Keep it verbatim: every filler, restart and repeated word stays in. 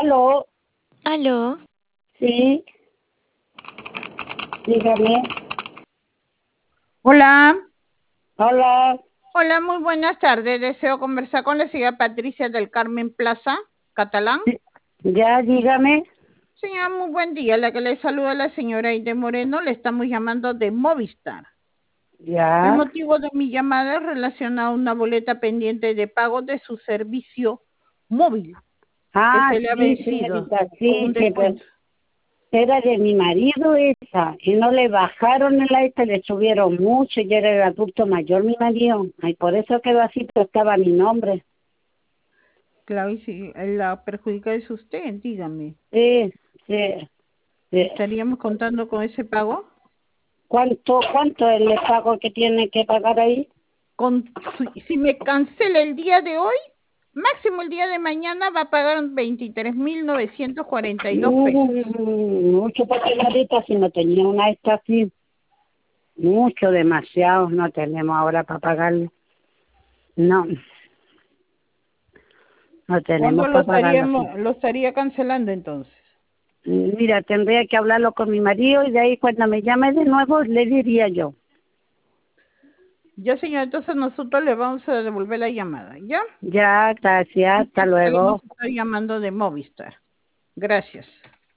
Aló, Aló, sí, dígame. Hola, Hola, hola, muy buenas tardes. Deseo conversar con la señora Patricia del Carmen Plaza, Catalán. ya dígame. Señora, muy buen día. La que le saluda la señora Aide Moreno. Le estamos llamando de Movistar. El Ya. motivo de mi llamada es relacionado a una boleta pendiente de pago de su servicio móvil Ah, que se le ha sí, vencido señorita, con sí, un que pues, descuento. era de mi marido esa, y no le bajaron el aire, le subieron mucho, y era el adulto mayor mi marido, y por eso quedó así, pero estaba mi nombre. Claro, y si la perjudica es usted, dígame. Sí, sí, sí. ¿Estaríamos contando con ese pago? ¿Cuánto, cuánto es el pago que tiene que pagar ahí? Con, si, si me cancela el día de hoy, máximo el día de mañana va a pagar veintitrés mil novecientos cuarenta y dos pesos. Mm, mucho porque ahorita si no tenía una esta así, mucho, demasiado, no tenemos ahora para pagarle. No, no ¿Cuándo tenemos lo para pagarlo. estaríamos, lo estaría cancelando entonces? Mira, tendría que hablarlo con mi marido y de ahí cuando me llame de nuevo le diría yo. Ya, señor, entonces nosotros le vamos a devolver la llamada, ¿ya? Ya, gracias, hasta luego. Estoy llamando de Movistar. Gracias.